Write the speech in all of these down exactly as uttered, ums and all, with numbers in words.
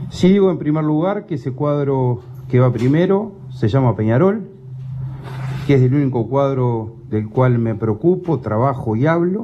Sí, digo en primer lugar que ese cuadro que va primero se llama Peñarol, que es el único cuadro del cual me preocupo, trabajo y hablo.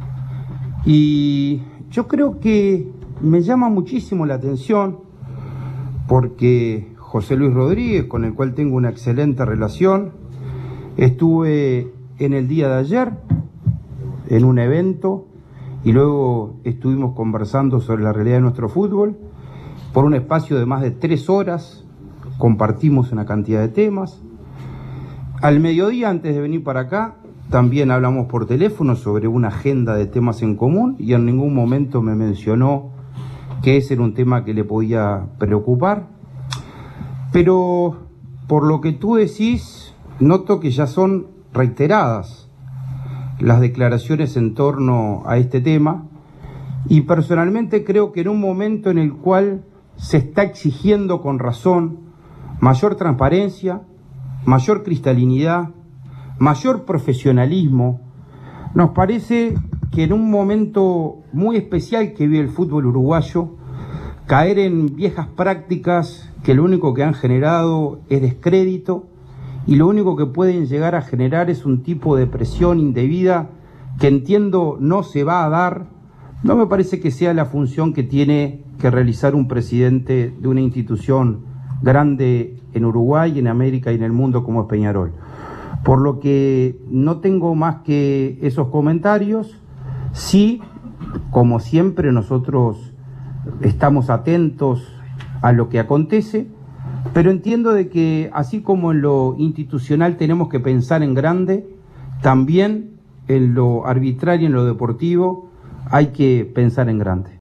Y yo creo que me llama muchísimo la atención porque José Luis Rodríguez, con el cual tengo una excelente relación, estuve en el día de ayer en un evento y luego estuvimos conversando sobre la realidad de nuestro fútbol. Por un espacio de más de tres horas compartimos una cantidad de temas. Al mediodía, antes de venir para acá, también hablamos por teléfono sobre una agenda de temas en común y en ningún momento me mencionó que ese era un tema que le podía preocupar. Pero por lo que tú decís, noto que ya son reiteradas las declaraciones en torno a este tema y personalmente creo que en un momento en el cual se está exigiendo con razón mayor transparencia, mayor cristalinidad, mayor profesionalismo, nos parece que en un momento muy especial que vive el fútbol uruguayo, caer en viejas prácticas que lo único que han generado es descrédito y lo único que pueden llegar a generar es un tipo de presión indebida que entiendo no se va a dar, no me parece que sea la función que tiene que realizar un presidente de una institución grande en Uruguay, en América y en el mundo como es Peñarol. Por lo que no tengo más que esos comentarios. Sí, como siempre, nosotros estamos atentos a lo que acontece, pero entiendo de que así como en lo institucional tenemos que pensar en grande, también en lo arbitral y en lo deportivo hay que pensar en grande.